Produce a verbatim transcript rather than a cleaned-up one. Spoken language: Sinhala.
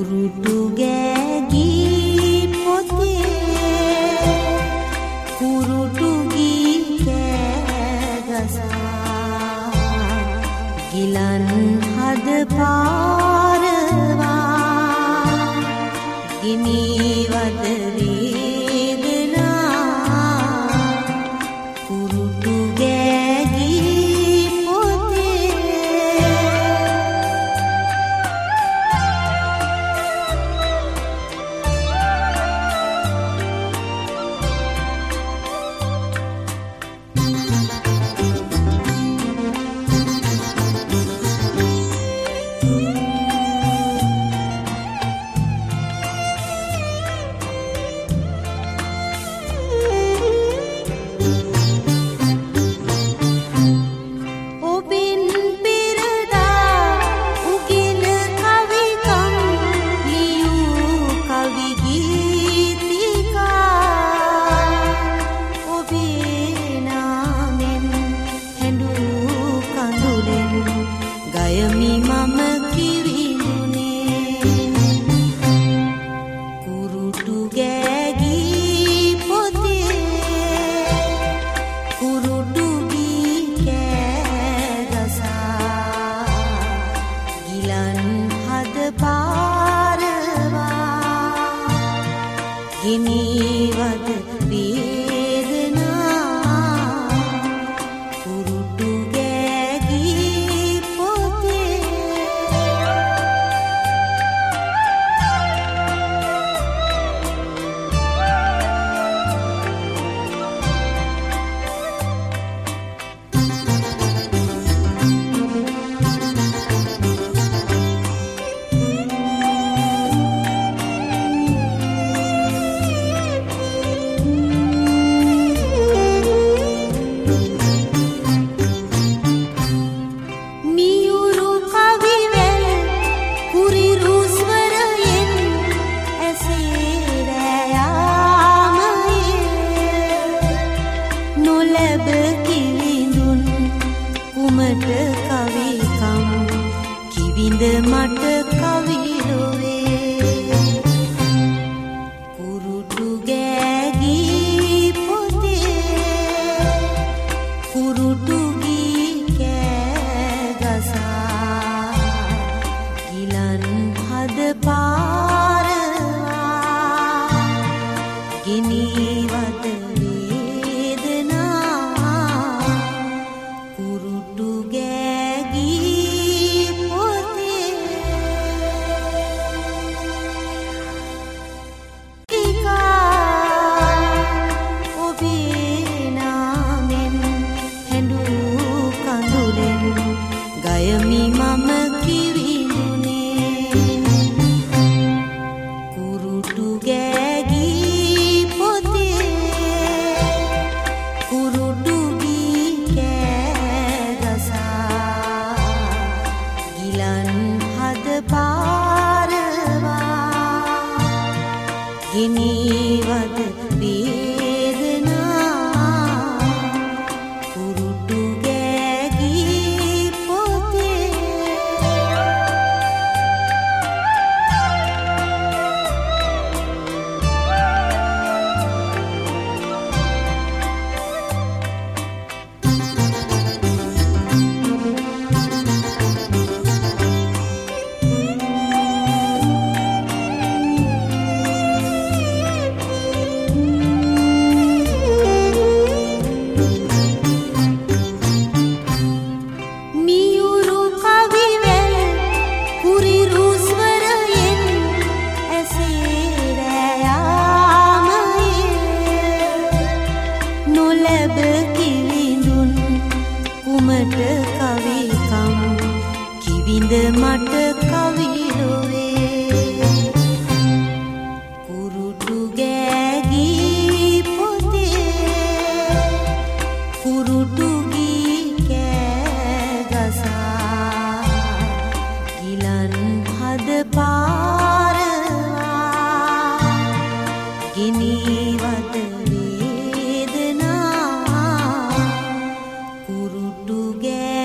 කුරුටු ගෑගී පොතේ කුරුටු ගී කෑගසා ගිලන් හද පාරවා ගිනිවද වේදනා කුරුටු ගෑගී පොතේ ගයමි මම කිරිමුනේ කුරුටු ගෑගී පොතේ කුරුටු ගී කෑගසා ගිලන් හද පාරවා ගිනිවද වේදනා කුරුටු ගෑගී කවිකම් කිවිඳ මට කවිලොවේ කුරුටු ගෑගී පොතේ කුරුටු ගී කෑගසා ගිලන් හද පාරවා ගිනිවද ගයමි මම කිරිමුනේ කුරුටු ගෑගී පොතේ කුරුටු ගී කෑගසා ගිලන් හද පාරවා ගිනිවද වේදනා කුරුටු ගෑගී කවිකම් කිවිඳ මට කවිලොවේ කුරුටු ගෑගී පොතේ කුරුටු ගී කෑගසා ගිලන් හද පාරවා ගිනිවද වේදනා කුරුටු ගෑ